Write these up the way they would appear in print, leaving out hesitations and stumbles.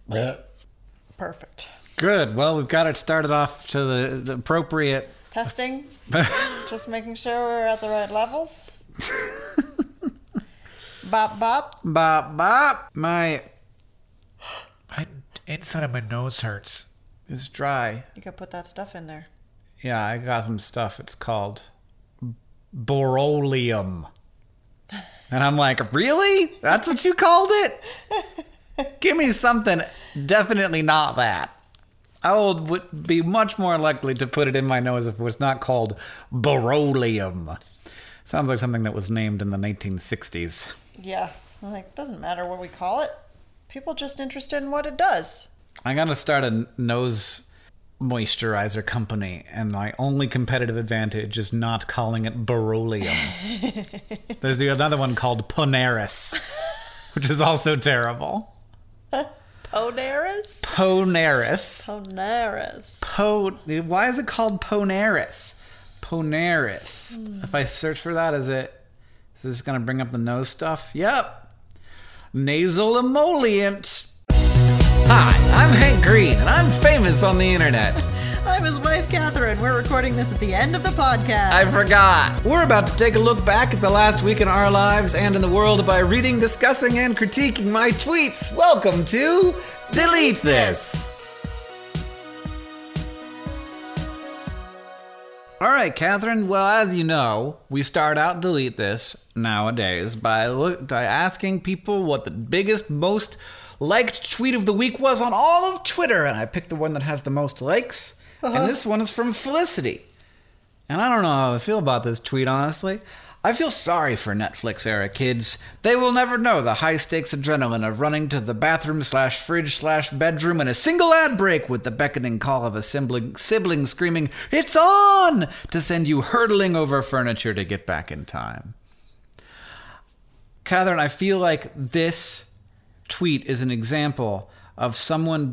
Perfect. Good. Well, we've got it started off to the appropriate... Testing. Just making sure we're at the right levels. Bop, bop. Bop, bop. My inside of my nose hurts. It's dry. You could put that stuff in there. Yeah, I got some stuff. It's called Borolium. And I'm like, really? That's what you called it? Give me something definitely not that. I would be much more likely to put it in my nose if it was not called Borolium. Sounds like something that was named in the 1960s. Yeah. I'm like, doesn't matter what we call it. People just interested in what it does. I gotta start a nose moisturizer company, and my only competitive advantage is not calling it Borolium. There's another one called Ponaris, which is also terrible. Ponaris? Ponaris. Ponaris. Why is it called Ponaris? Ponaris. If I search for that, is this going to bring up the nose stuff? Yep. Nasal emollient. Hi, I'm Hank Green, and I'm famous on the internet. I'm his wife, Catherine. We're recording this at the end of the podcast. I forgot. We're about to take a look back at the last week in our lives and in the world by reading, discussing, and critiquing my tweets. Welcome to Delete This. All right, Catherine. Well, as you know, we start out Delete This nowadays by asking people what the biggest, most liked tweet of the week was on all of Twitter, and I picked the one that has the most likes. And this one is from Felicity. And I don't know how I feel about this tweet, honestly. I feel sorry for Netflix-era kids. They will never know the high-stakes adrenaline of running to the bathroom/fridge/bedroom in a single ad break with the beckoning call of a sibling screaming, "It's on!" to send you hurtling over furniture to get back in time. Catherine, I feel like this tweet is an example of someone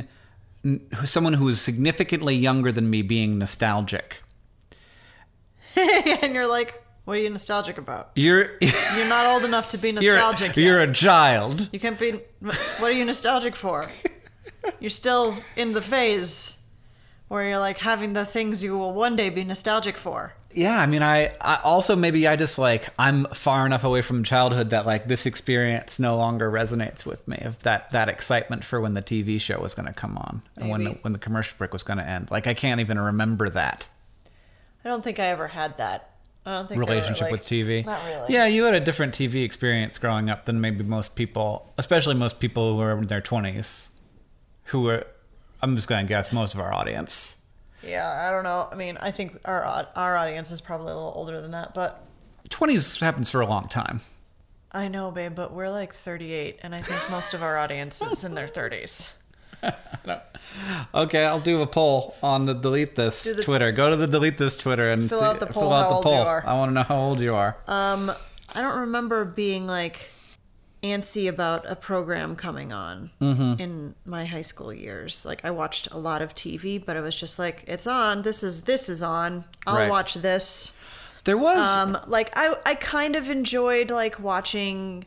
who is significantly younger than me being nostalgic. And you're like, what are you nostalgic about? You're not old enough to be nostalgic You're yet. a child. You can't be... What are you nostalgic for? You're still in the phase where you're like having the things you will one day be nostalgic for. Yeah, I mean, I also maybe I just like, I'm far enough away from childhood that like this experience no longer resonates with me, of that excitement for when the TV show was going to come on and when the commercial break was going to end. Like, I can't even remember that. I don't think I ever had that. I don't think relationship with TV. Not really. Yeah, you had a different TV experience growing up than maybe most people, especially most people who are in their 20s, who are, I'm just going to guess, most of our audience. Yeah, I don't know. I mean, I think our audience is probably a little older than that, but 20s happens for a long time. I know, babe, but we're like 38, and I think most of our audience is in their 30s. No. Okay, I'll do a poll on the Delete This Twitter. Go to the Delete This Twitter and fill out the poll. I want to know how old you are. I don't remember being like antsy about a program coming on in my high school years. Like, I watched a lot of TV, but it was just like, it's on. This is on. I'll watch this. There was like I kind of enjoyed like watching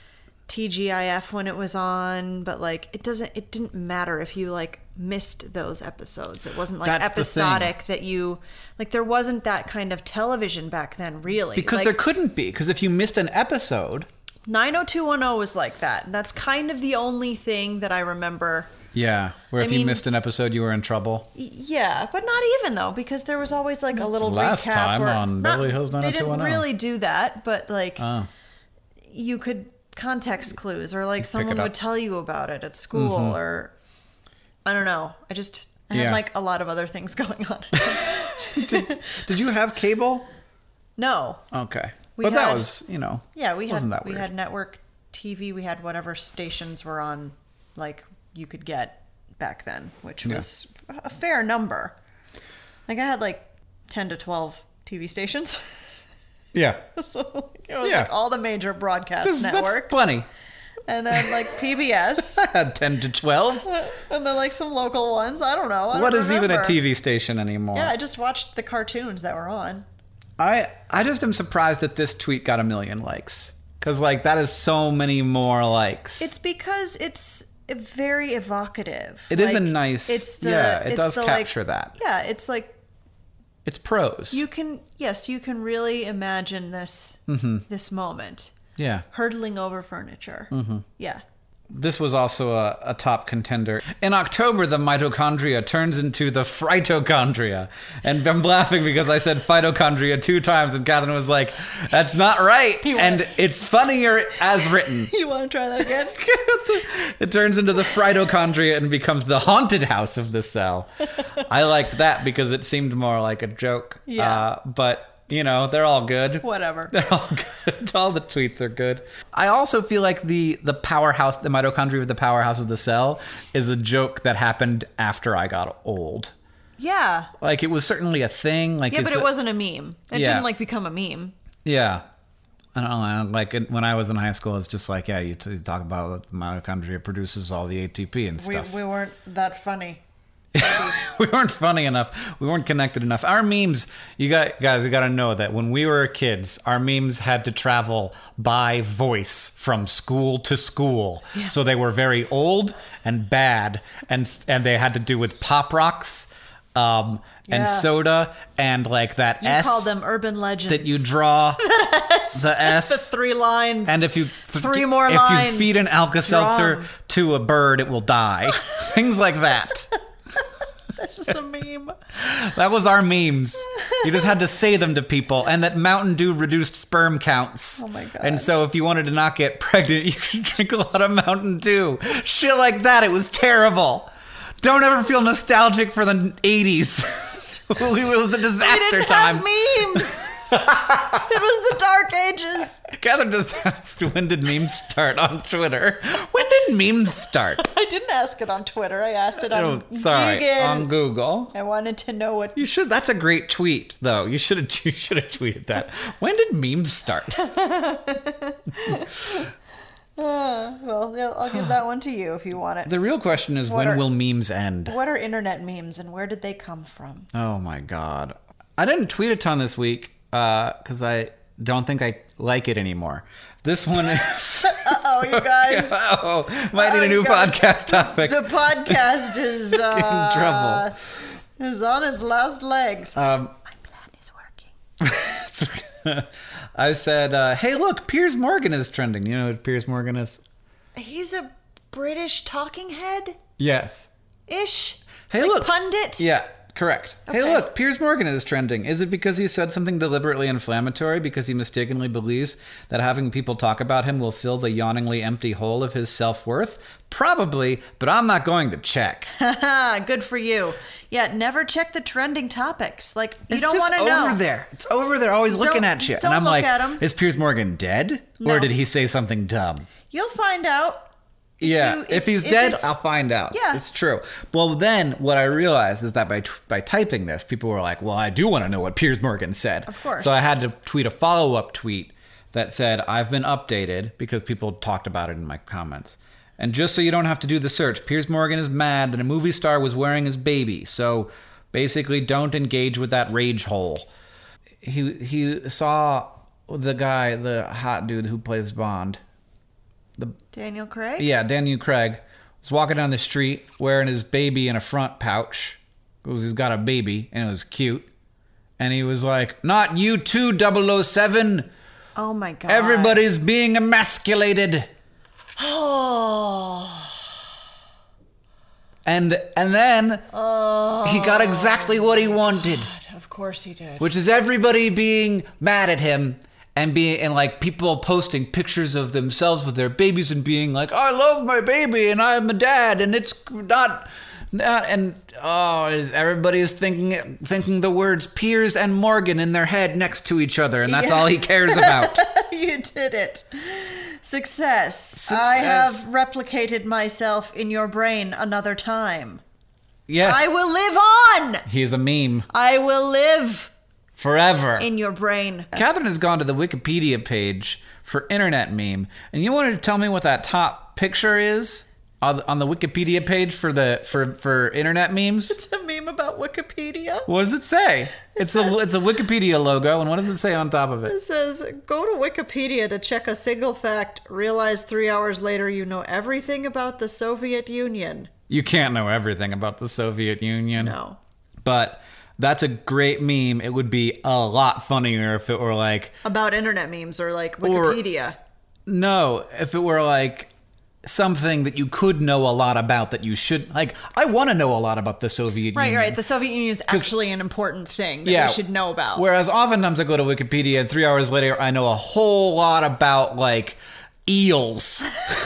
TGIF when it was on, but like it didn't matter if you like missed those episodes. It wasn't like That's episodic that you like, there wasn't that kind of television back then, really. Because like, there couldn't be, because if you missed an episode, 90210 was like that. And that's kind of the only thing that I remember. Yeah, where if you missed an episode, you were in trouble. Yeah, but not even though, because there was always like a little Last recap. time on Beverly Hills 90210. They didn't really do that, but like you could context clues, or like someone would tell you about it at school, or I don't know. I had like a lot of other things going on. Did you have cable? No. Okay. That was, yeah, we weird. had network TV. We had whatever stations were on, like, you could get back then, which was a fair number. Like, I had like 10 to 12 TV stations. Yeah. So it was like all the major broadcast networks. That's plenty. And then like PBS. I had 10 to 12. And then like some local ones. I don't know. What is even a TV station anymore? Yeah, I just watched the cartoons that were on. I just am surprised that this tweet got 1 million likes. Because like that is so many more likes. It's because it's very evocative. It is a nice... it does the, capture that. Yeah, it's like... It's prose. You can really imagine this this moment. Yeah. Hurtling over furniture. Yeah. This was also a top contender. In October, the mitochondria turns into the phytochondria. And I'm laughing because I said phytochondria 2 times, and Catherine was like, that's not right. And it's funnier as written. You want to try that again? It turns into the phytochondria and becomes the haunted house of the cell. I liked that because it seemed more like a joke. Yeah. But... You know, they're all good. Whatever. They're all good. All the tweets are good. I also feel like the powerhouse, the mitochondria of the powerhouse of the cell is a joke that happened after I got old. Yeah. Like, it was certainly a thing. Like, yeah, but it wasn't a meme. It didn't, like, become a meme. Yeah. I don't know. Like, when I was in high school, it's just like, yeah, you talk about the mitochondria produces all the ATP and stuff. We weren't that funny. We weren't funny enough. We weren't connected enough. Our memes, you got to know that when we were kids, our memes had to travel by voice from school to school. Yeah. So they were very old and bad, and they had to do with Pop Rocks and soda and like that you call them urban legends that you draw. The S. The 3 lines. And if you 3 more lines. If you feed an Alka-Seltzer to a bird, it will die. Things like that. This is a meme. That was our memes. You just had to say them to people. And that Mountain Dew reduced sperm counts. Oh my God. And so if you wanted to not get pregnant, you could drink a lot of Mountain Dew. Shit like that. It was terrible. Don't ever feel nostalgic for the 80s. It was a disaster time. We didn't have memes. It was the dark ages. Catherine just asked, when did memes start on Twitter? When did memes start? I didn't ask it on Twitter. I asked it on Google. On Google. I wanted to know what... You should. That's a great tweet, though. You should have tweeted that. When did memes start? Well, I'll give that one to you if you want it. The real question is, when will memes end? What are internet memes and where did they come from? Oh my God. I didn't tweet a ton this week because I don't think I like it anymore. This one is... Uh-oh, you guys. Might need a new podcast topic. The podcast is... in trouble. Is on its last legs. My plan is working. I said, hey, look, Piers Morgan is trending. You know who Piers Morgan is? He's a British talking head? Yes. Ish? Hey, like look. Pundit? Yeah, correct. Okay. Hey, look, Piers Morgan is trending. Is it because he said something deliberately inflammatory because he mistakenly believes that having people talk about him will fill the yawningly empty hole of his self-worth? Probably, but I'm not going to check. Good for you. Yeah, never check the trending topics. Like, you it's don't want to know. It's over there. It's over there, always looking at you. Don't and I'm look like, at him. Is Piers Morgan dead? No. Or did he say something dumb? You'll find out. If he's dead, I'll find out. Yeah. It's true. Well, then what I realized is that by typing this, people were like, well, I do want to know what Piers Morgan said. Of course. So I had to tweet a follow-up tweet that said, I've been updated, because people talked about it in my comments. And just so you don't have to do the search, Piers Morgan is mad that a movie star was wearing his baby. So basically, don't engage with that rage hole. He saw the guy, the hot dude who plays Bond. Daniel Craig? Yeah, Daniel Craig was walking down the street wearing his baby in a front pouch because he's got a baby and it was cute. And he was like, not you too, 007. Oh my God. Everybody's being emasculated. Oh. And then he got exactly what he wanted. God, of course he did. Which is everybody being mad at him. And like people posting pictures of themselves with their babies and being like, I love my baby and I'm a dad and it's not and everybody is thinking the words Piers and Morgan in their head next to each other, and that's all he cares about. You did it. Success. I have replicated myself in your brain another time. Yes. I will live on. He is a meme. I will live forever in your brain. Catherine has gone to the Wikipedia page for internet meme, and you wanted to tell me what that top picture is on the Wikipedia page for internet memes? It's a meme about Wikipedia. What does it say? It's a Wikipedia logo, and what does it say on top of it? It says, go to Wikipedia to check a single fact. Realize 3 hours later you know everything about the Soviet Union. You can't know everything about the Soviet Union. No. But that's a great meme. It would be a lot funnier if it were like... About internet memes or like Wikipedia. No, if it were like something that you could know a lot about that you should... Like, I want to know a lot about the Soviet Union. Right. The Soviet Union is actually an important thing that we should know about. Whereas oftentimes I go to Wikipedia and 3 hours later I know a whole lot about, like, eels.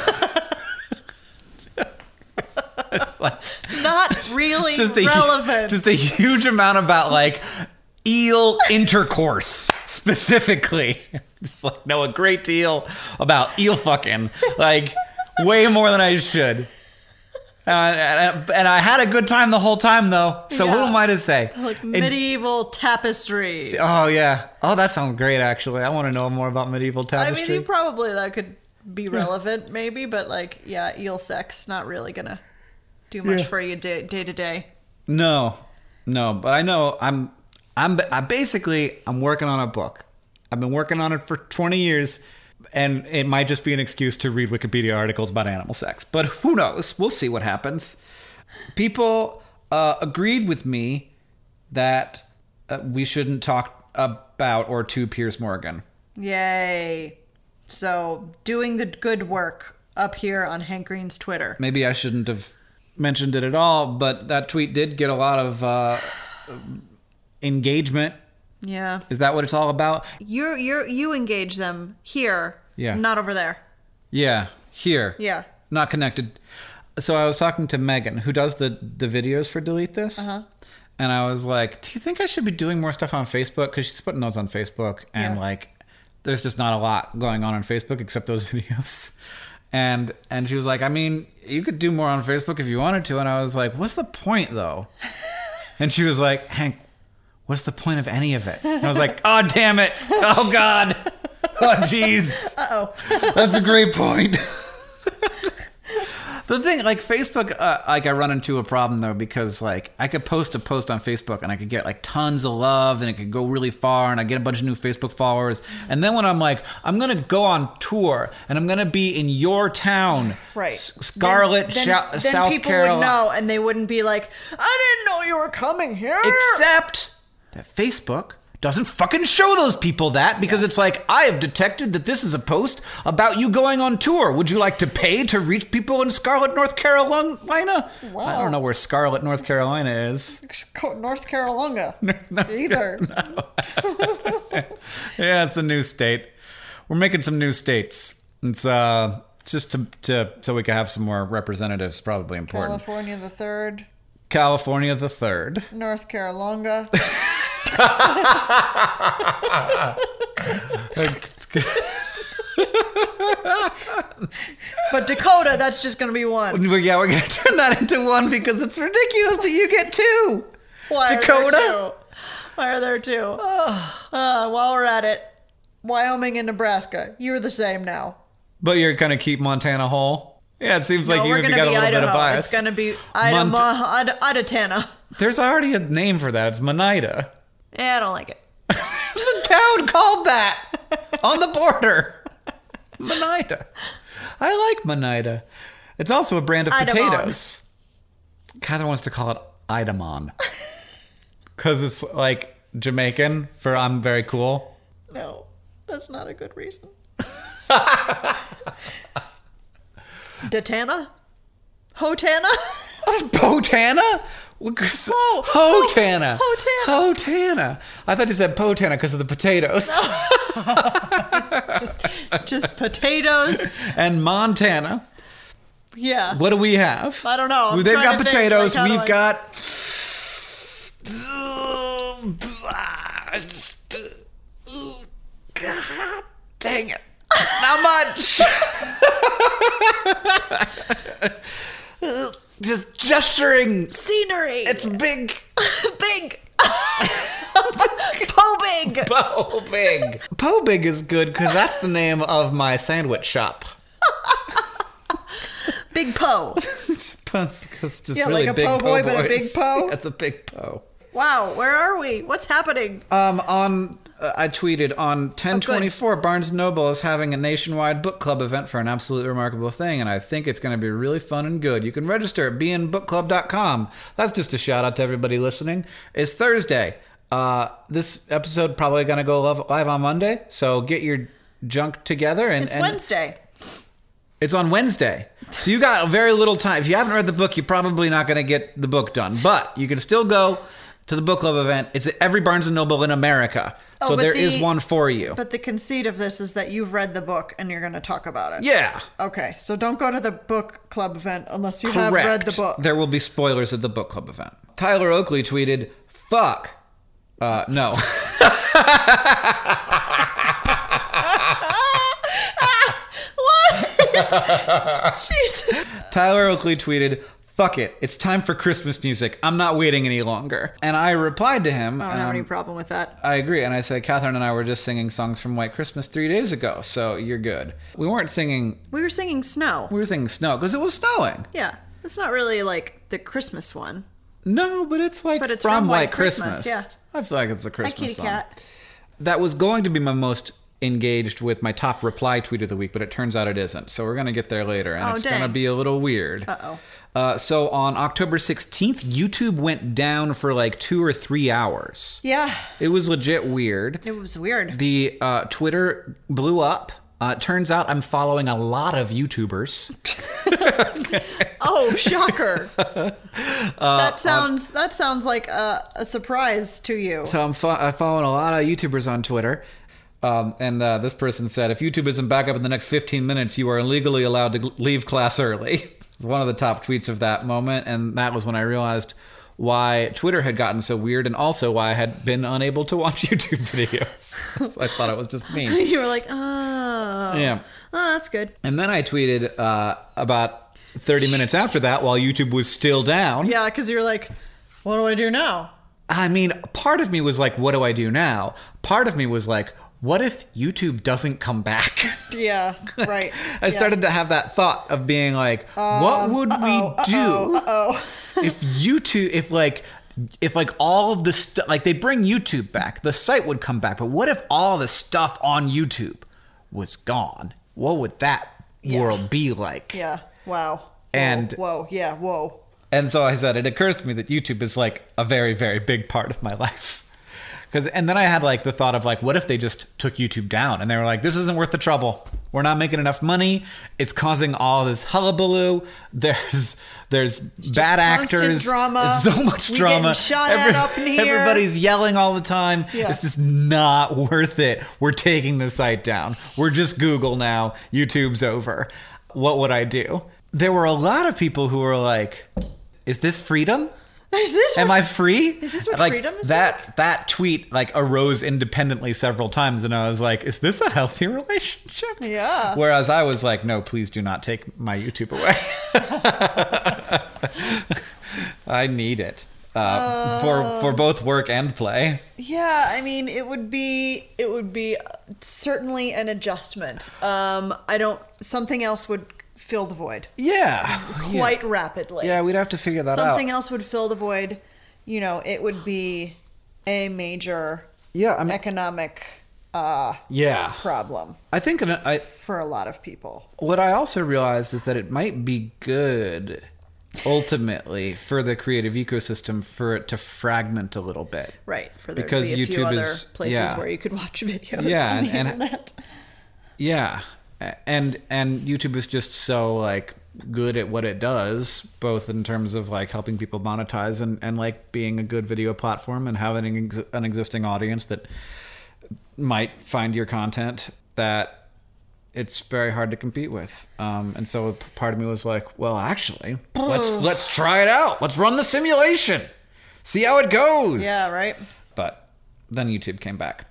It's like... Not really relevant. Just a huge amount about, like, eel intercourse, specifically. It's like, know a great deal about eel fucking. Like... Way more than I should. And I had a good time the whole time, though. So who am I to say? Like medieval tapestry. Oh, yeah. Oh, that sounds great, actually. I want to know more about medieval tapestry. I mean, that could be relevant, maybe. But, like, yeah, eel sex, not really going to do much for you day to day. No. But I know I'm working on a book. I've been working on it for 20 years. And it might just be an excuse to read Wikipedia articles about animal sex. But who knows? We'll see what happens. People agreed with me that we shouldn't talk about or to Piers Morgan. Yay. So, doing the good work up here on Hank Green's Twitter. Maybe I shouldn't have mentioned it at all, but that tweet did get a lot of engagement. Yeah. Is that what it's all about? You engage them here. Yeah. Not over there. Yeah. Here. Yeah. Not connected. So I was talking to Megan, who does the videos for Delete This. Uh-huh. And I was like, do you think I should be doing more stuff on Facebook? Because she's putting those on Facebook. And like, there's just not a lot going on Facebook except those videos. And she was like, I mean, you could do more on Facebook if you wanted to. And I was like, what's the point though? And she was like, Hank, what's the point of any of it? And I was like, oh, damn it. Oh, God. Oh, jeez. Uh-oh. That's a great point. The thing, like, Facebook, like, I run into a problem, though, because, like, I could post a post on Facebook, and I could get, like, tons of love, and it could go really far, and I get a bunch of new Facebook followers. And then when I'm like, I'm going to go on tour, and I'm going to be in your town. Right. Scarlet, South Carolina. Then people would know, and they wouldn't be like, I didn't know you were coming here. Except that Facebook doesn't fucking show those people that, because it's like, I have detected that this is a post about you going on tour. Would you like to pay to reach people in Scarlet, North Carolina? Wow. I don't know where Scarlet, North Carolina is. North Carolina. Either. No. Yeah, it's a new state. We're making some new states. It's just to so we can have some more representatives. Probably important. California the 3rd. California the 3rd. North Carolina. But Dakota, that's just going to be one. Yeah, we're going to turn that into one because it's ridiculous that you get two. Why Dakota? Why are there two? While we're at it, Wyoming and Nebraska, you're the same now. But you're going to keep Montana whole? Yeah, it seems like you got a little Idaho. bit of bias. It's going to be Idatana. There's already a name for that. It's Monida. Yeah, I don't like it. There's a town called that on the border. Monida. I like Monida. It's also a brand of potatoes. Catherine wants to call it Idamon. Because it's like Jamaican for I'm very cool. No, that's not a good reason. Datana? Hotana? Potana? Hotana. Hotana. I thought you said Potana because of the potatoes. No. just potatoes. And Montana. Yeah. What do we have? I don't know. They've got potatoes. We've got... God dang it. Not much. Just gesturing. Scenery. It's big. Big. Pobig. Pobig. Pobig is good because that's the name of my sandwich shop. Big Po. It's just Yeah, really like a big po' boy, but a boys. big po? That's a big po. Wow, where are we? What's happening? I tweeted on 10/24, Barnes & Noble is having a nationwide book club event for an absolutely remarkable thing, and I think it's going to be really fun and good. You can register at beinbookclub.com. That's just a shout out to everybody listening. It's Thursday. This episode probably going to go live on Monday, so get your junk together. It's Wednesday. It's on Wednesday. So you got very little time. If you haven't read the book, you're probably not going to get the book done. But you can still go to the book club event. It's at every Barnes & Noble in America. So there is one for you. But the conceit of this is that you've read the book and you're going to talk about it. Yeah. Okay, so don't go to the book club event unless you have read the book. There will be spoilers at the book club event. Tyler Oakley tweeted, fuck. No. What? Jesus. Tyler Oakley tweeted, fuck it. It's time for Christmas music. I'm not waiting any longer. And I replied to him. I don't have any problem with that. I agree. And I said, Catherine and I were just singing songs from White Christmas 3 days ago. So you're good. We weren't singing. We were singing Snow. We were singing Snow because it was snowing. Yeah. It's not really like the Christmas one. No, but it's like from White Christmas. Yeah. I feel like it's a Christmas Hi, kitty song. cat. That was going to be my most engaged with my top reply tweet of the week, but it turns out it isn't. So we're going to get there later, and it's going to be a little weird. Uh-oh. So on October 16th, YouTube went down for like 2 or 3 hours. Yeah. It was legit weird. It was weird. The Twitter blew up. Turns out I'm following a lot of YouTubers. Oh, shocker. That sounds like a surprise to you. So I'm following a lot of YouTubers on Twitter. And this person said, if YouTube isn't back up in the next 15 minutes, you are legally allowed to leave class early. One of the top tweets of that moment. And that was when I realized why Twitter had gotten so weird, and also why I had been unable to watch YouTube videos. So I thought it was just me. You were like, oh. Yeah. Oh, that's good. And then I tweeted about 30 minutes after that while YouTube was still down. Yeah, because you were like, what do I do now? I mean, part of me was like, what do I do now? Part of me was like, what if YouTube doesn't come back? Yeah, right. I started to have that thought of being like, what would we do if YouTube, if all of the stuff, like they bring YouTube back, the site would come back, but what if all the stuff on YouTube was gone? What would that world be like? Yeah, wow. Whoa. And so I said, it occurs to me that YouTube is like a very, very big part of my life. And then I had like the thought of like, what if they just took YouTube down and they were like, this isn't worth the trouble. We're not making enough money. It's causing all this hullabaloo. There's bad actors. Drama. There's so much drama. Getting shot at up in here. Everybody's yelling all the time. Yeah. It's just not worth it. We're taking the site down. We're just Google now. YouTube's over. What would I do? There were a lot of people who were like, is this freedom? Am I free? Is this what like, freedom is that tweet like arose independently several times, and I was like, is this a healthy relationship? Yeah. Whereas I was like, no, please do not take my YouTube away. I need it for both work and play. Yeah, I mean, it would be certainly an adjustment. Something else would fill the void. Yeah. Quite rapidly. Yeah, we'd have to figure that out. Something else would fill the void. You know, it would be a major economic problem. I think for a lot of people. What I also realized is that it might be good ultimately for the creative ecosystem for it to fragment a little bit. Right. For there because to be a YouTube few other is places where you could watch videos on the internet. Yeah. And YouTube is just so like good at what it does, both in terms of like helping people monetize and like being a good video platform and having an existing audience that might find your content, that it's very hard to compete with. And so part of me was like, well, actually, let's try it out. Let's run the simulation. See how it goes. Yeah, right. But then YouTube came back.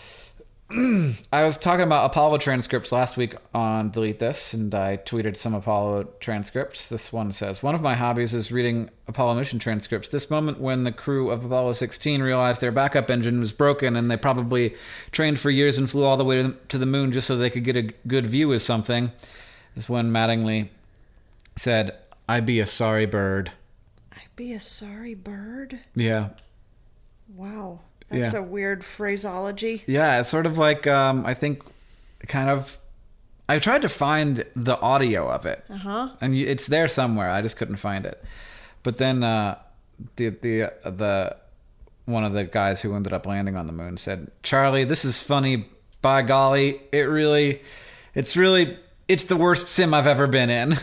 I was talking about Apollo transcripts last week on Delete This, and I tweeted some Apollo transcripts. This one says, one of my hobbies is reading Apollo mission transcripts. This moment when the crew of Apollo 16 realized their backup engine was broken and they probably trained for years and flew all the way to the moon just so they could get a good view of something, is when Mattingly said, "I be a sorry bird." I'd be a sorry bird? Yeah. Wow. That's a weird phraseology. Yeah, it's sort of like, I think, kind of... I tried to find the audio of it. Uh-huh. And it's there somewhere. I just couldn't find it. But then the one of the guys who ended up landing on the moon said, "Charlie, this is funny. By golly, it's the worst sim I've ever been in."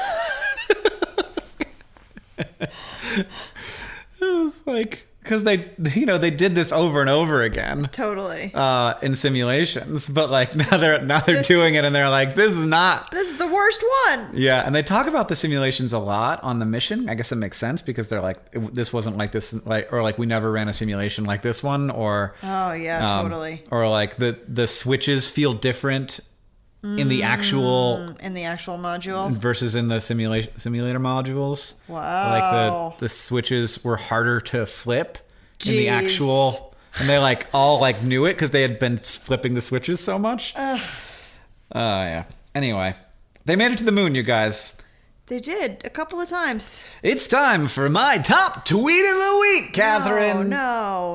It was like, because they did this over and over again. Totally. In simulations, but like now they're doing it, and they're like, this is the worst one. Yeah, and they talk about the simulations a lot on the mission. I guess it makes sense because they're like, this wasn't like this, or like we never ran a simulation like this one, or oh yeah, totally. Or like the switches feel different in the actual module versus in the simulator modules. Wow. Like the switches were harder to flip in Jeez. the actual, and they like all like knew it because they had been flipping the switches so much. Yeah. Anyway, they made it to the moon, you guys. They did a couple of times. It's time for my top tweet of the week, Catherine. No.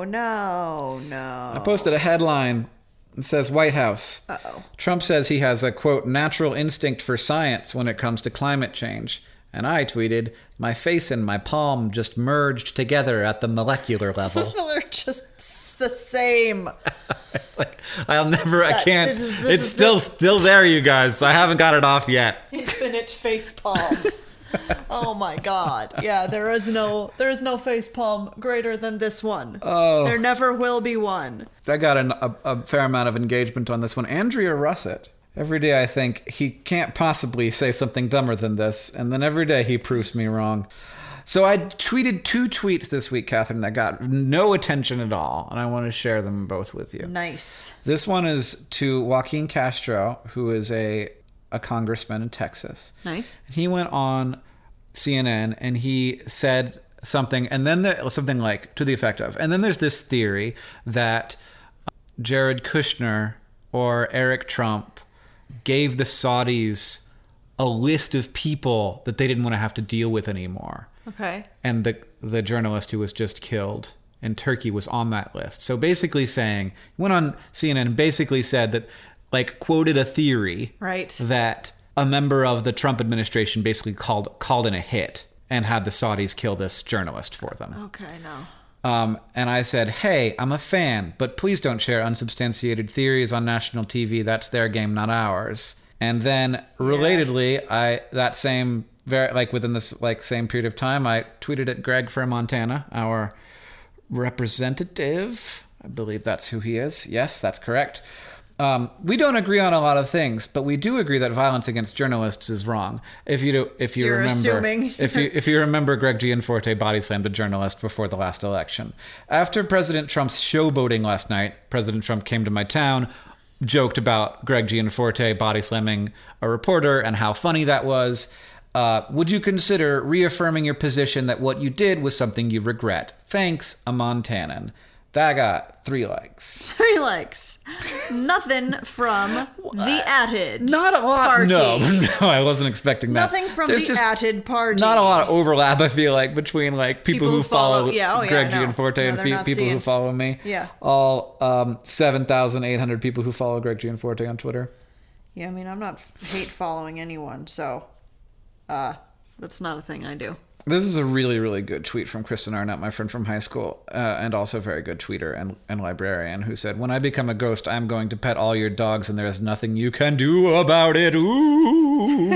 I posted a headline. It says, White House. Uh-oh. Trump says he has a, quote, natural instinct for science when it comes to climate change. And I tweeted, my face and my palm just merged together at the molecular level. They're just the same. It's like, I can't. This It's still there, you guys. I haven't got it off yet. Infinite face palm. Oh my God. Yeah, there is no face palm greater than this one. Oh. There never will be one. I got a fair amount of engagement on this one. Andrea Russett. Every day I think he can't possibly say something dumber than this, and then every day he proves me wrong. So I tweeted 2 tweets this week, Catherine, that got no attention at all, and I want to share them both with you. Nice. This one is to Joaquin Castro, who is a congressman in Texas. Nice. He went on CNN and he said something, and then something like to the effect of, and then there's this theory that Jared Kushner or Eric Trump gave the Saudis a list of people that they didn't want to have to deal with anymore. Okay. And the journalist who was just killed in Turkey was on that list. So basically saying, he went on CNN and basically said that, like, quoted a theory right. that a member of the Trump administration basically called in a hit and had the Saudis kill this journalist for them. Okay, no. And I said, hey, I'm a fan, but please don't share unsubstantiated theories on national TV. That's their game, not ours. And then, relatedly, within this same period of time, I tweeted at Greg from Montana, our representative. I believe that's who he is. Yes, that's correct. We don't agree on a lot of things, but we do agree that violence against journalists is wrong. If you remember, assuming. if you remember, Greg Gianforte body slammed a journalist before the last election. After President Trump's showboating last night, President Trump came to my town, joked about Greg Gianforte body slamming a reporter and how funny that was. Would you consider reaffirming your position that what you did was something you regret? Thanks, a Montanan. That got 3 likes. 3 likes. Nothing from the Atted Not a lot. Party. No, I wasn't expecting that. Nothing from There's the just Atted Party. Not a lot of overlap, I feel like, between like people who follow Greg Gianforte and people who follow me. Yeah. All 7,800 people who follow Greg Gianforte on Twitter. Yeah, I mean, I'm not hate following anyone, so that's not a thing I do. This is a really, really good tweet from Kristen Arnett, my friend from high school, and also a very good tweeter and librarian, who said, when I become a ghost, I'm going to pet all your dogs and there is nothing you can do about it. Ooh.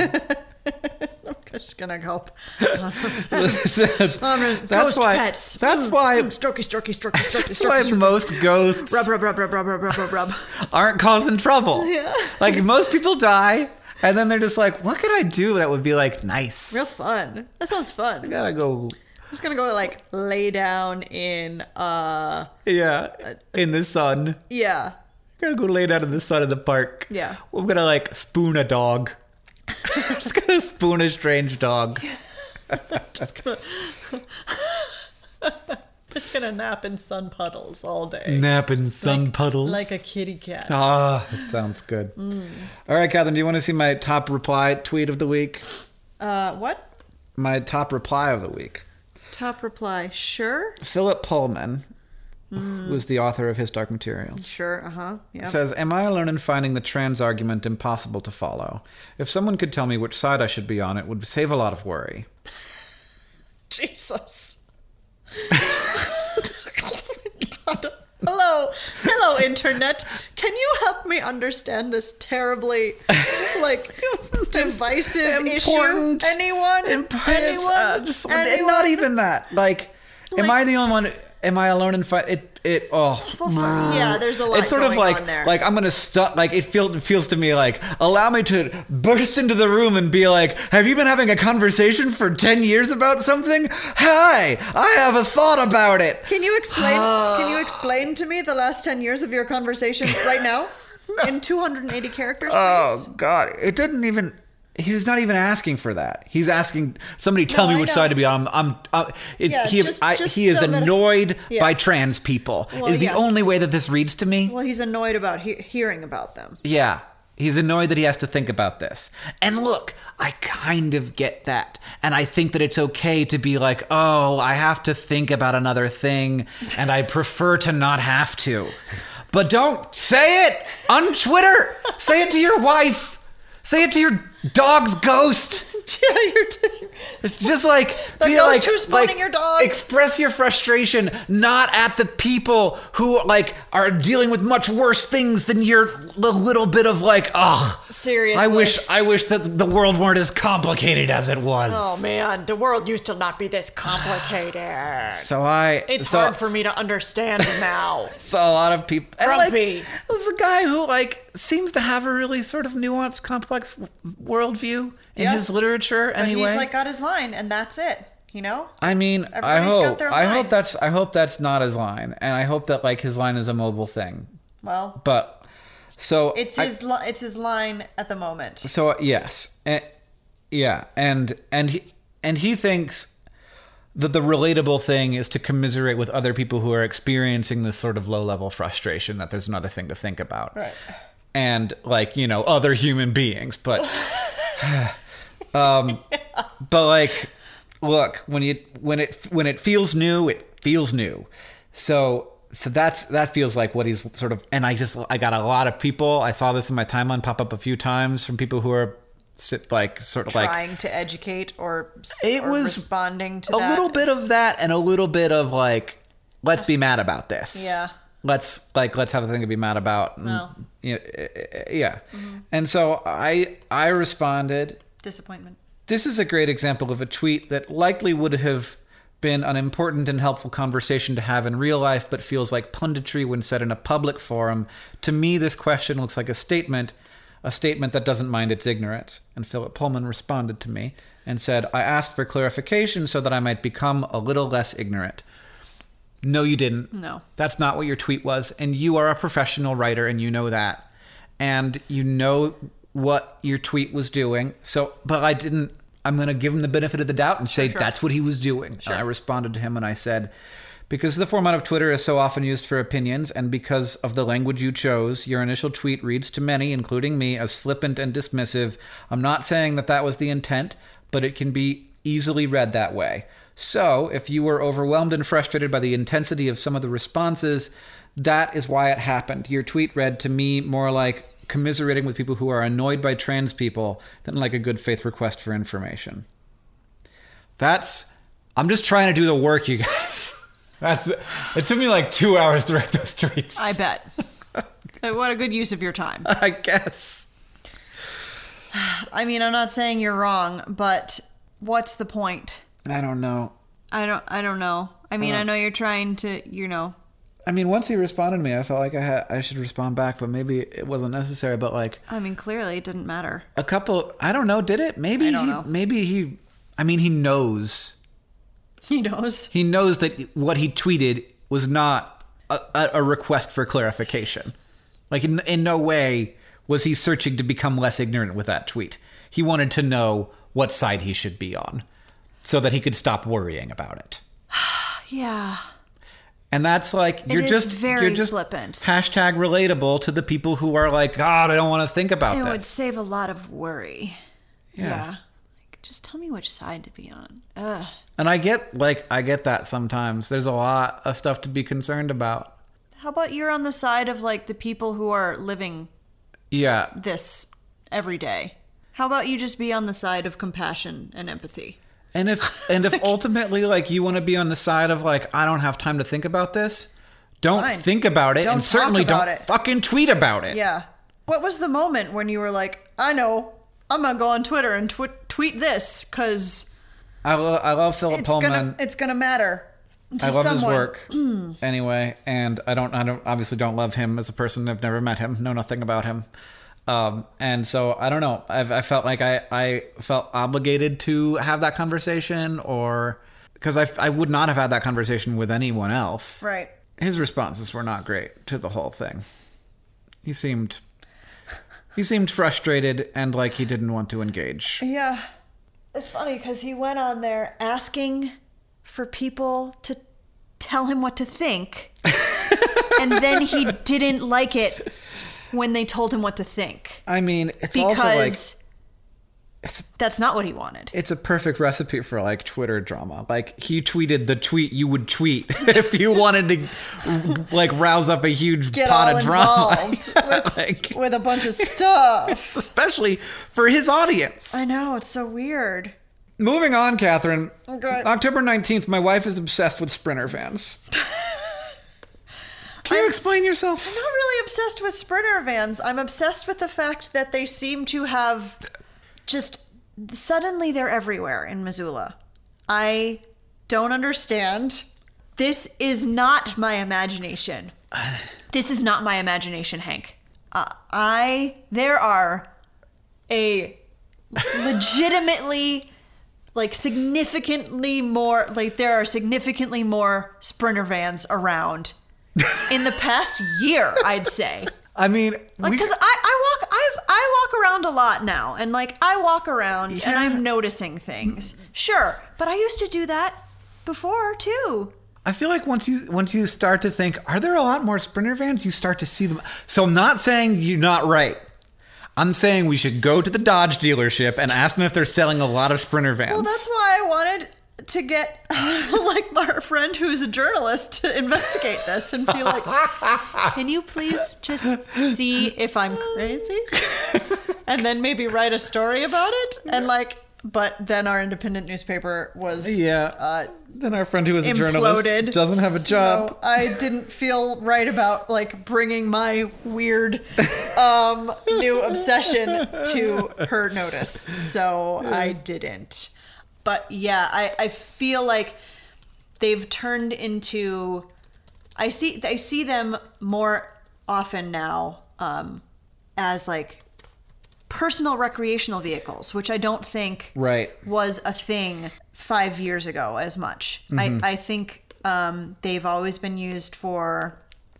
I'm just going to go. That's why. Pets. That's why. Strokey. That's why most ghosts Rub. aren't causing trouble. Yeah. Like, most people die. And then they're just like, what could I do that would be, like, nice? Real fun. That sounds fun. I gotta go. I'm just gonna go, like, lay down in, in the sun. Yeah. I gotta go lay down in the sun in the park. Yeah. I'm gonna, like, spoon a dog. Just gonna spoon a strange dog. Just gonna nap in sun puddles all day. Nap in sun puddles? Like a kitty cat. Ah, that sounds good. All right, Catherine, do you want to see my top reply tweet of the week? What? My top reply of the week. Top reply. Sure. Philip Pullman was the author of His Dark Materials. Sure. Yeah. Says, am I alone in finding the trans argument impossible to follow? If someone could tell me which side I should be on, it would save a lot of worry. Jesus. God. Hello, internet. Can you help me understand this terribly, divisive Important. issue? Anyone? And not even that. Am I the only one? Am I alone in Yeah, there's a lot. It's sort of going on there. I'm gonna stop. It feels to me like, allow me to burst into the room and be like, have you been having a conversation for 10 years about something? Hi, I have a thought about it. Can you explain to me the last 10 years of your conversation right now in 280 characters, please? Oh God, it didn't even. He's not even asking for that. He's asking somebody tell me which side to be on. He is annoyed by trans people. Is the only way that this reads to me. Well, he's annoyed about hearing about them. Yeah. He's annoyed that he has to think about this. And look, I kind of get that. And I think that it's okay to be like, oh, I have to think about another thing, and I prefer to not have to. But don't say it on Twitter. Say it to your wife. Say it to your dog's ghost. It's just like the ghost who's spawning your dog. Express your frustration not at the people who are dealing with much worse things than your little bit of seriously. I wish that the world weren't as complicated as it was. Oh man, the world used to not be this complicated. It's hard for me to understand now. So a lot of people. Grumpy. There's a guy who seems to have a really sort of nuanced, complex worldview in his literature. But anyway, he's got his line, and that's it. You know. I mean, I hope that's not his line, and I hope that his line is a mobile thing. Well, but so it's his line at the moment. So yes, and he thinks that the relatable thing is to commiserate with other people who are experiencing this sort of low-level frustration that there's another thing to think about. Right. And other human beings, but look, when it feels new, it feels new. So that feels like what he's sort of, and I got a lot of people. I saw this in my timeline pop up a few times from people who are trying to educate or responding to a little bit of that and a little bit of let's be mad about this. Yeah. Let's have a thing to be mad about. No. Yeah. Mm-hmm. And so I responded. Disappointment. This is a great example of a tweet that likely would have been an important and helpful conversation to have in real life, but feels like punditry when said in a public forum. To me, this question looks like a statement that doesn't mind its ignorance. And Philip Pullman responded to me and said, I asked for clarification so that I might become a little less ignorant. No, you didn't. No. That's not what your tweet was. And you are a professional writer, and you know that. And you know what your tweet was doing. But I'm going to give him the benefit of the doubt and say that's what he was doing. Sure. And I responded to him and I said, because the format of Twitter is so often used for opinions, and because of the language you chose, your initial tweet reads to many, including me, as flippant and dismissive. I'm not saying that was the intent, but it can be easily read that way. So, if you were overwhelmed and frustrated by the intensity of some of the responses, that is why it happened. Your tweet read to me more like commiserating with people who are annoyed by trans people than like a good faith request for information. I'm just trying to do the work, you guys. It took me 2 hours to write those tweets. I bet. What a good use of your time. I guess. I mean, I'm not saying you're wrong, but what's the point? I don't know. I don't know. I mean, I know you're trying to, I mean, once he responded to me, I felt like I should respond back, but maybe it wasn't necessary. But I mean, clearly it didn't matter. I don't know. Did it? Maybe he knows. He knows. He knows that what he tweeted was not a request for clarification. In no way was he searching to become less ignorant with that tweet. He wanted to know what side he should be on, so that he could stop worrying about it. Yeah. And that's you're just flippant. Hashtag relatable to the people who are God, I don't want to think about this. It would save a lot of worry. Yeah. just tell me which side to be on. Ugh. And I get that sometimes. There's a lot of stuff to be concerned about. How about you're on the side of like the people who are living this every day? How about you just be on the side of compassion and empathy? And if ultimately like you want to be on the side of like I don't have time to think about this, don't think about it, and certainly don't fucking tweet about it. Yeah. What was the moment when you were like, I know, I'm gonna go on Twitter and tweet this because I love Philip Pullman. It's gonna matter. I love his work anyway, and I obviously don't love him as a person. I've never met him, know nothing about him, and so I don't know. I felt like I felt obligated to have that conversation, or because I would not have had that conversation with anyone else. Right. His responses were not great to the whole thing. He seemed frustrated and like he didn't want to engage. Yeah. It's funny because he went on there asking for people to tell him what to think. And then he didn't like it when they told him what to think. I mean, it's also like... That's not what he wanted. It's a perfect recipe for like Twitter drama. Like he tweeted the tweet you would tweet if you wanted to like rouse up a huge pot of drama. With a bunch of stuff. Especially for his audience. I know, it's so weird. Moving on, Catherine. Okay. October 19th, my wife is obsessed with Sprinter vans. Can you explain yourself? I'm not really obsessed with Sprinter vans. I'm obsessed with the fact that they seem to have... Just suddenly they're everywhere in Missoula. I don't understand. This is not my imagination. This is not my imagination, Hank. There are a legitimately, like significantly more, like there are significantly more Sprinter vans around in the past year, I'd say. I mean, because I walk around a lot now, and like I walk around and I'm noticing things. Sure, but I used to do that before too. I feel like once you start to think, are there a lot more Sprinter vans? You start to see them. So I'm not saying you're not right. I'm saying we should go to the Dodge dealership and ask them if they're selling a lot of Sprinter vans. Well, that's why I wanted to get like our friend who's a journalist to investigate this and be like, can you please just see if I'm crazy and then maybe write a story about it? And like, but then our independent newspaper was then our friend who was a imploded, journalist doesn't have a job. So I didn't feel right about like bringing my weird new obsession to her notice, so I didn't. But yeah, I feel like they've turned into... I see them more often now as like personal recreational vehicles, which I don't think was a thing 5 years ago as much. Mm-hmm. I think they've always been used for,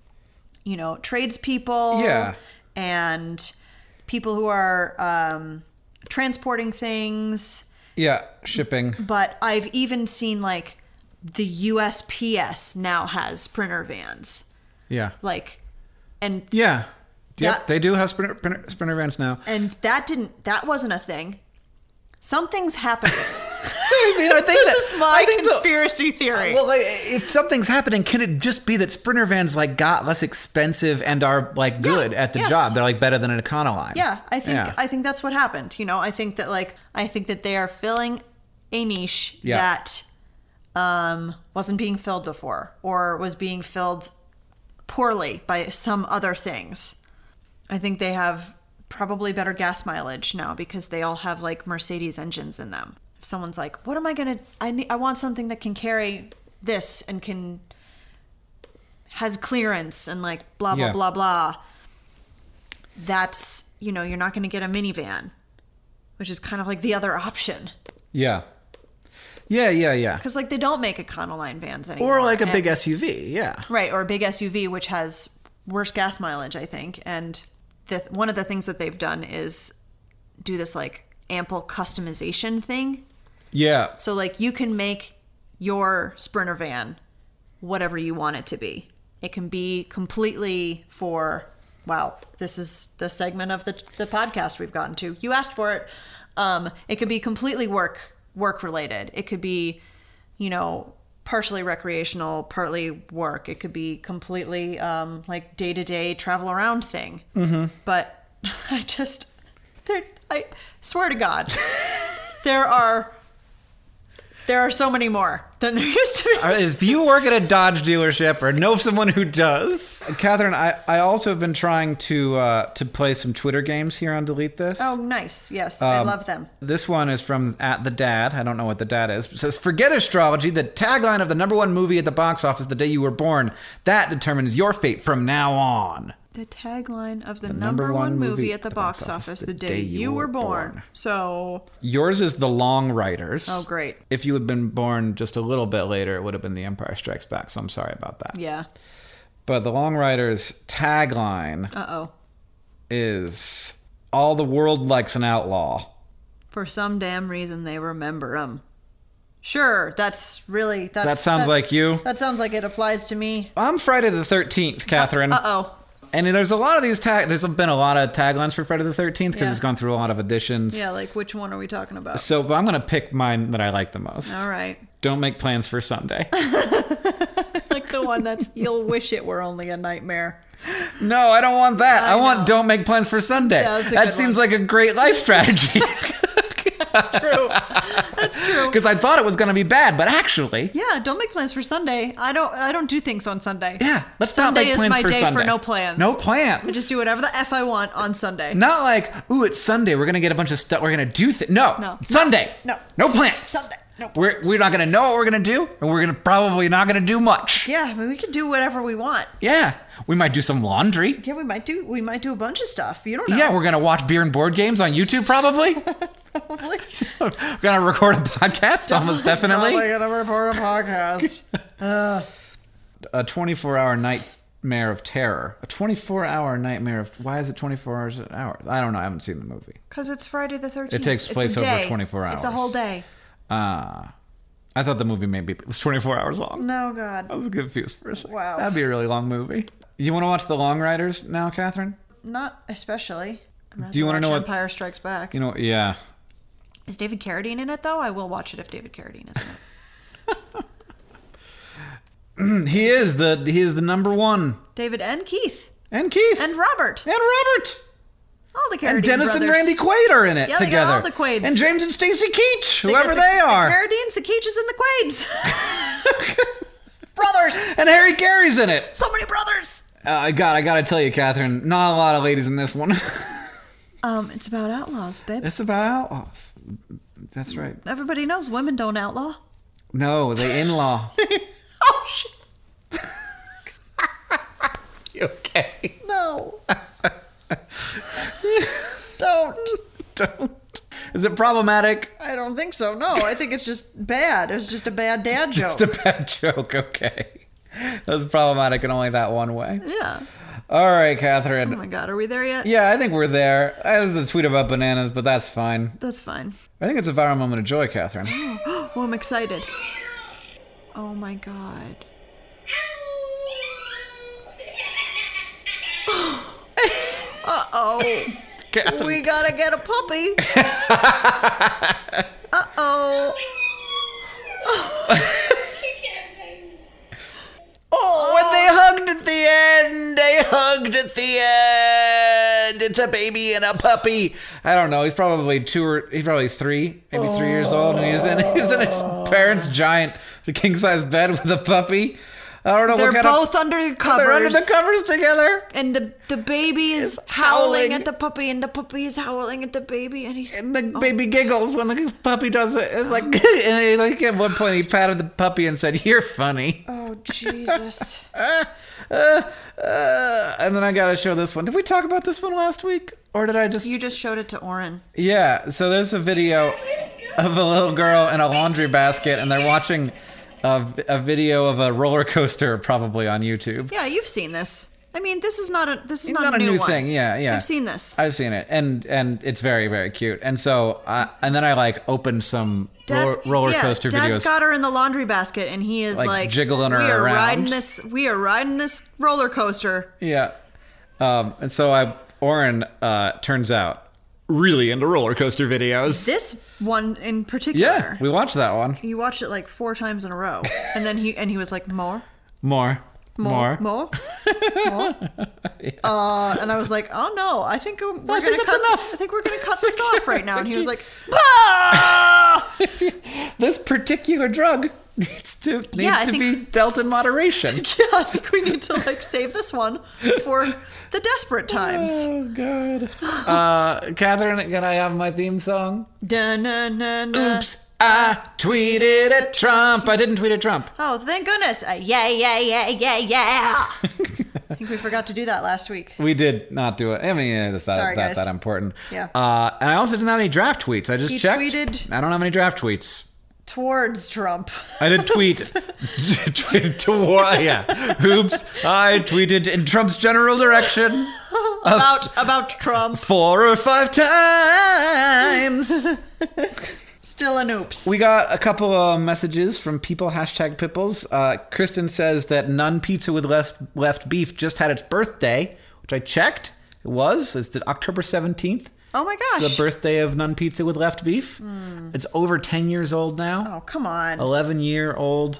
tradespeople and people who are transporting things. Yeah, shipping. But I've even seen like the USPS now has Sprinter vans. Yeah. Like, and yeah. Yep, they do have Sprinter vans now. And that wasn't a thing. Something's happening. I think this is my conspiracy theory. Well, like, if something's happening, can it just be that Sprinter vans like got less expensive and are like good at the job? They're like better than an Econoline. Yeah, I think that's what happened. I think that they are filling a niche that wasn't being filled before, or was being filled poorly by some other things. I think they have probably better gas mileage now because they all have like Mercedes engines in them. If someone's like, what am I going to... I want something that can carry this and has clearance and like blah, blah, blah, blah. That's, you're not going to get a minivan, which is kind of like the other option. Yeah. Yeah. Because like they don't make Econoline vans anymore. Or like a big SUV, yeah. Right, or a big SUV, which has worse gas mileage, I think. And one of the things that they've done is do this like ample customization thing. Yeah. So like you can make your Sprinter van whatever you want it to be. It can be completely for, wow, this is the segment of the podcast we've gotten to. You asked for it. It could be completely work related. It could be, partially recreational, partly work. It could be completely like day-to-day travel around thing. Mm-hmm. But I swear to God, there are so many more than there used to be. If you work at a Dodge dealership or know someone who does. Catherine, I also have been trying to play some Twitter games here on Delete This. Oh, nice. Yes, I love them. This one is from @TheDad. I don't know what the dad is. It says, forget astrology. The tagline of the #1 movie at the box office the day you were born. That determines your fate from now on. The tagline of the number one movie at the box office the day you were born. So yours is The Long Riders. Oh, great. If you had been born just a little bit later, it would have been The Empire Strikes Back. So I'm sorry about that. Yeah. But The Long Riders tagline is all the world likes an outlaw. For some damn reason, they remember him. Sure, that sounds like you. That sounds like it applies to me. I'm Friday the 13th, Catherine. And there's a lot of these there's been a lot of taglines for Friday the 13th because it's gone through a lot of editions. Yeah, like which one are we talking about? So, but I'm going to pick mine that I like the most. All right. Don't make plans for Sunday. Like the one that's, you'll wish it were only a nightmare. No, I don't want that. I want don't make plans for Sunday. Yeah, that seems like a great life strategy. That's true. That's true. Because I thought it was going to be bad, but actually, yeah, don't make plans for Sunday. I don't do things on Sunday. Yeah, let's not make plans for Sunday. Sunday is my day for no plans. No plans. I just do whatever the F I want on Sunday. Not like, ooh, it's Sunday. We're going to get a bunch of stuff. We're going to do things. No. Sunday. No plans. Sunday. No plans. We're not going to know what we're going to do, and we're probably not going to do much. Yeah, I mean, we could do whatever we want. Yeah. We might do some laundry. Yeah, we might do a bunch of stuff. You don't know. Yeah, we're going to watch beer and board games on YouTube probably. Probably. We're going to record a podcast, almost definitely. Probably going to record a podcast. A 24-hour nightmare of terror. A 24-hour nightmare of... Why is it 24 hours an hour? I don't know. I haven't seen the movie. Because it's Friday the 13th. It takes place over 24 hours. It's a whole day. I thought the movie maybe was 24 hours long. No, God. I was confused for a second. Wow. That'd be a really long movie. You want to watch The Long Riders now, Catherine? Not especially. Do you want to know what... Empire Strikes Back. Yeah. Is David Carradine in it, though? I will watch it if David Carradine is in it. He is the #1. David and Keith. And Keith. And Robert. All the Carradine and Dennis brothers. and Randy Quaid are in it yeah, together. All the Quaids. And James and Stacy Keach, whoever they are. The Carradines, the Keaches, and the Quaids. Brothers. And Harry Carey's in it. So many brothers. I gotta tell you, Catherine, not a lot of ladies in this one. It's about outlaws, babe. It's about outlaws. That's right. Everybody knows women don't outlaw. No, they in-law. Oh, shit. You okay? No. Don't. Is it problematic? I don't think so. No, I think it's just bad. It's just a bad dad joke. Just a bad joke, okay. That was problematic in only that one way. Yeah. All right, Catherine. Oh my God, are we there yet? Yeah, I think we're there. There's a tweet about bananas, but that's fine. That's fine. I think it's a viral moment of joy, Catherine. Oh, I'm excited. Oh my God. Uh-oh. Catherine. We gotta get a puppy. Uh-oh. Oh, when they hugged at the end. They hugged at the end. It's a baby and a puppy. I don't know. He's probably 3, maybe 3 years old, and he's in his parents' giant, the king-size bed with a puppy. I don't know. They're both under the covers. They're under the covers together. And the baby is howling at the puppy, and the puppy is howling at the baby, and the baby giggles when the puppy does it. It's like, and at one point he patted the puppy and said, "You're funny." Oh, Jesus. And then I gotta show this one. Did we talk about this one last week, or did I just? You just showed it to Oren. Yeah. So there's a video of a little girl in a laundry basket, and they're watching a video of a roller coaster, probably on YouTube. Yeah, you've seen this. I mean, this is not a new one. thing. Yeah. I've seen this. I've seen it, and it's very, very cute. And so, and then I opened some roller coaster videos. Dad's got her in the laundry basket, and he is like jiggling her around. We are riding this roller coaster. Yeah. And so Oren turns out really into roller coaster videos. This one in particular. Yeah, we watched that one. He watched it like 4 times in a row. And then he was like, more. More. And I was like, oh no, I think we're gonna cut. Enough. I think we're gonna cut this off right now. And he was like, this particular drug needs to be dealt in moderation. yeah, I think we need to like save this one for the desperate times. Oh god. Catherine, can I have my theme song? Oops. I tweeted at Trump. I didn't tweet at Trump. Oh, thank goodness. Yeah. I think we forgot to do that last week. We did not do it. I mean, it's not that important. Yeah. And I also didn't have any draft tweets. I just checked. Tweeted I don't have any draft tweets. Towards Trump. I did tweet toward, yeah. Oops. I tweeted in Trump's general direction. About Trump. 4 or 5 times. Still an oops. We got a couple of messages from people, #Pipples. Kristen says that Nun Pizza with left beef just had its birthday, which I checked. It's the October 17th. Oh my gosh. It's the birthday of Nun Pizza with left beef. It's over 10 years old now. Oh, come on. 11-year-old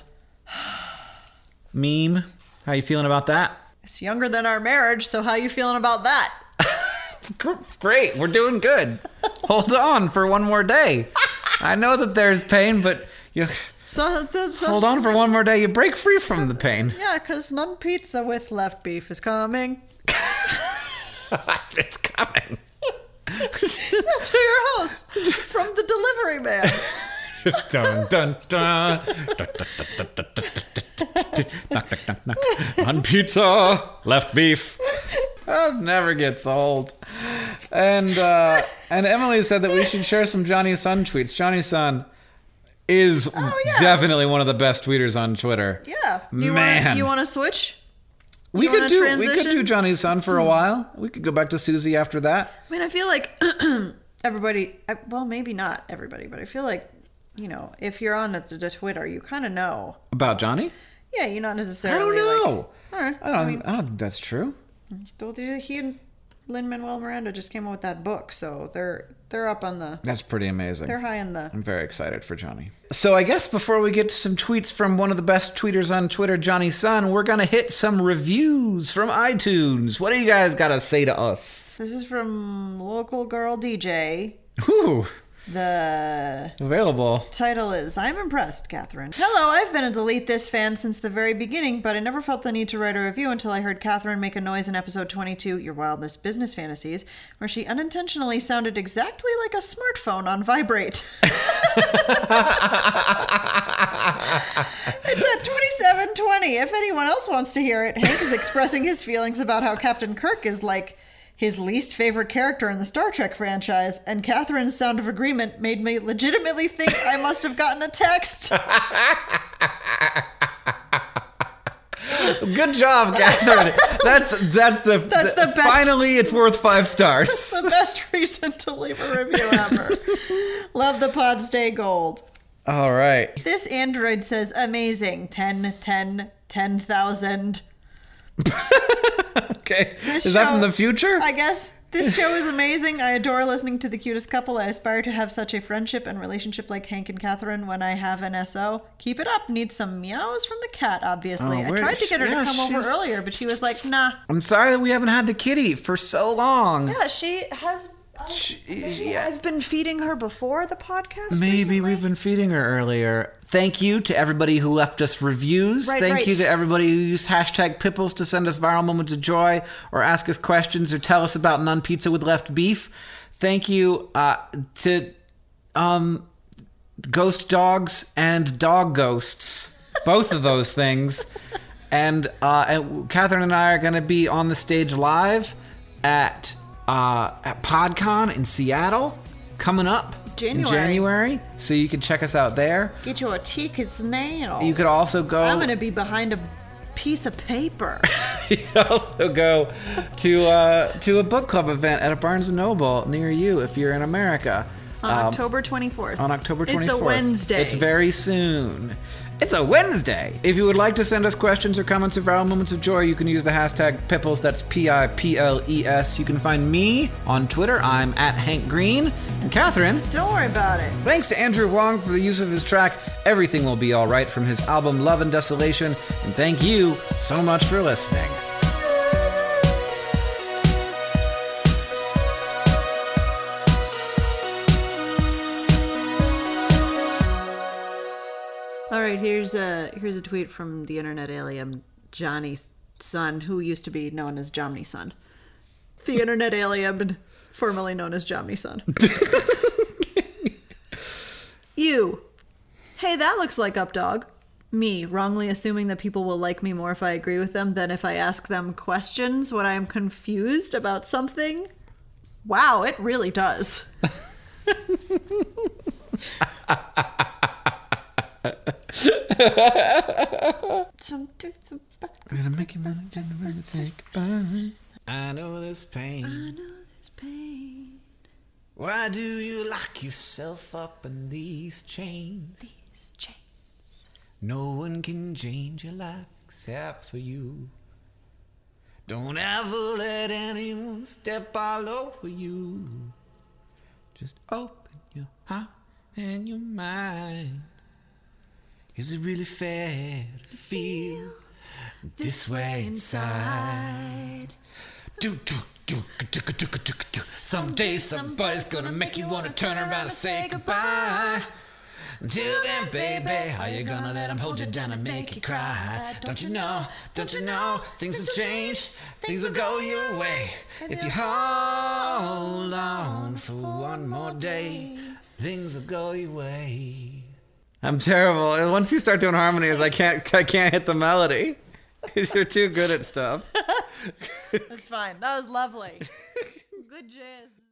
meme. How you feeling about that? It's younger than our marriage, so how you feeling about that? Great. We're doing good. Hold on for one more day. I know that there's pain, but you hold on for one more day. You break free from the pain. Yeah, because Nun Pizza with left beef is coming. It's coming. To your house from the delivery man. Dun dun dun. Knock knock knock knock. On pizza, left beef. That never gets old. And Emily said that we should share some Johnny Sun tweets. Johnny Sun is definitely one of the best tweeters on Twitter. Yeah. Man. You want to switch? We could do Johnny Sun for a while. We could go back to Susie after that. I mean, I feel like everybody, well, maybe not everybody, but I feel like, if you're on the Twitter, you kind of know. About Johnny? Yeah, you're not necessarily. I don't know. All right. I don't think that's true. He and Lin-Manuel Miranda just came out with that book, so they're up on the... That's pretty amazing. They're high in the... I'm very excited for Johnny. So I guess before we get to some tweets from one of the best tweeters on Twitter, Johnny Sun, we're going to hit some reviews from iTunes. What do you guys got to say to us? This is from Local Girl DJ. Ooh. The available title is, I'm impressed, Catherine. Hello, I've been a Delete This fan since the very beginning, but I never felt the need to write a review until I heard Catherine make a noise in episode 22, Your Wildest Business Fantasies, where she unintentionally sounded exactly like a smartphone on vibrate. It's at 27:20. If anyone else wants to hear it, Hank is expressing his feelings about how Captain Kirk is like his least favorite character in the Star Trek franchise, and Catherine's sound of agreement made me legitimately think I must have gotten a text. Good job, Catherine. That's the best. Finally, it's worth 5 stars. That's the best reason to leave a review ever. Love the pod, stay gold. All right. This android says amazing. 10,000. Okay. Is that from the future? I guess. This show is amazing. I adore listening to the cutest couple. I aspire to have such a friendship and relationship like Hank and Catherine when I have an SO. Keep it up. Need some meows from the cat, obviously. I tried to get her to come over earlier, but she was like, nah. I'm sorry that we haven't had the kitty for so long. Yeah, she has... I've been feeding her before the podcast. Maybe recently. We've been feeding her earlier. Thank you to everybody who left us reviews. Thank you to everybody who used #Pipples to send us viral moments of joy or ask us questions or tell us about Nun Pizza with left beef. Thank you to ghost dogs and dog ghosts. Both of those things. And Catherine and I are going to be on the stage live at PodCon in Seattle coming up in January, so you can check us out there. Get you a ticket snail. You could also go... I'm going to be behind a piece of paper. You could also go to a book club event at a Barnes & Noble near you if you're in America. On October 24th. On October 24th. It's a Wednesday. It's very soon. It's a Wednesday. If you would like to send us questions or comments of our moments of joy, you can use the hashtag Pipples. That's Piples. You can find me on Twitter. I'm at Hank Green. And Catherine. Don't worry about it. Thanks to Andrew Wong for the use of his track Everything Will Be Alright from his album Love and Desolation. And thank you so much for listening. All right, here's a tweet from the internet alien Johnny Sun, who used to be known as Jomny Sun. The internet alien, formerly known as Jomny Sun. You. Hey, that looks like Updog. Me, wrongly assuming that people will like me more if I agree with them than if I ask them questions when I am confused about something. Wow, it really does. Gonna make you money, gonna say goodbye. I know this pain. Why do you lock yourself up in these chains? No one can change your life except for you. Don't ever let anyone step all over you. Just open your heart and your mind. Is it really fair to feel this way inside? Someday somebody's gonna make you wanna turn around and say goodbye. Until then, baby, how you gonna let them hold you down and make you cry? Don't you know, things will change, things will go your way. If you hold on for one more day, things will go your way. I'm terrible. And once you start doing harmonies, I can't hit the melody. You're too good at stuff. That's fine. That was lovely. Good jazz.